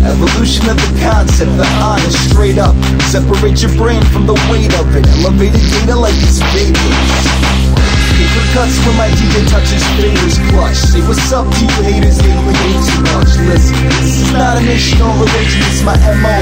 Evolution of the concept, the honest, straight up. Separate your brain from the weight of it. Elevated data like it's vapors. Paper cuts when my DJ touches fingers clutch. Say what's up to you haters, they hate too much. Listen, this is not an issue on religion, it's my MO.